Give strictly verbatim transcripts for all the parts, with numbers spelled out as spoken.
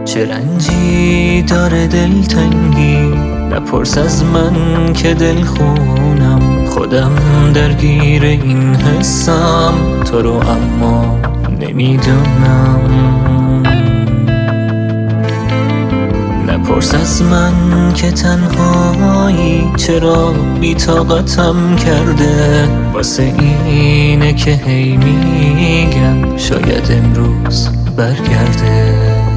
چه رنجی داره دلتنگی، نپرس از من که دل خونم، خودم درگیر این حسم، تو رو اما نمیدونم. نپرس از من که تنهایی چرا بی‌طاقتم کرده، واسه اینه که هی میگم شاید امروز برگرده.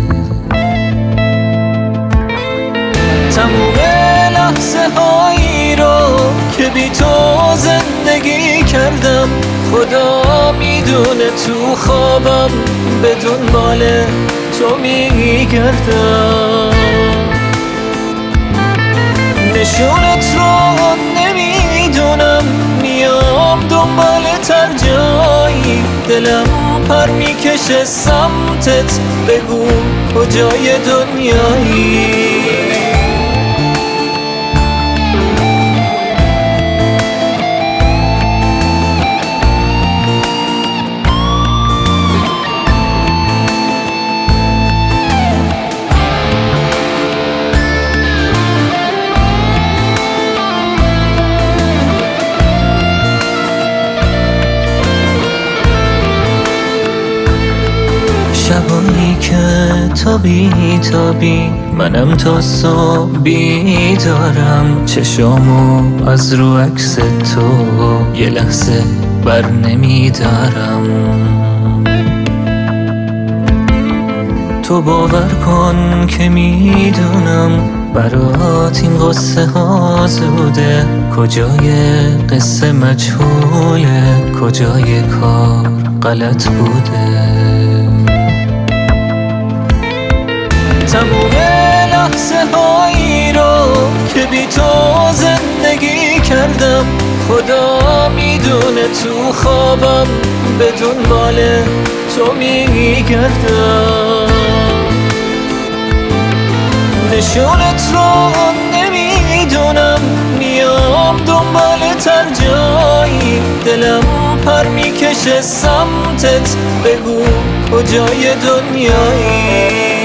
تموم لحظه هایی رو که بی تو زندگی کردم، خدا میدونه تو خوابم به دنبال تو میگردم. نشونت رو نمیدونم، میام دنبال تر جایی، دلم پر میکشه سمتت، بگو کجای دنیایی. شبایی که تا بی‌تابی منم تا صبح بیدارم، چشامو از رو عکس تو یه لحظه بر نمیدارم. تو باور کن که میدونم برات این قصه ها زوده، کجای قصه مجهوله، کجای کار غلط بوده. تموم لحظه هایی رو که بی تو زندگی کردم، خدا میدونه تو خوابم به دنبال تو میگردم. نشونت رو نمیدونم، میام دنبال تر جایی، دلم پر میکشه سمتت، بگو کجای دنیایی.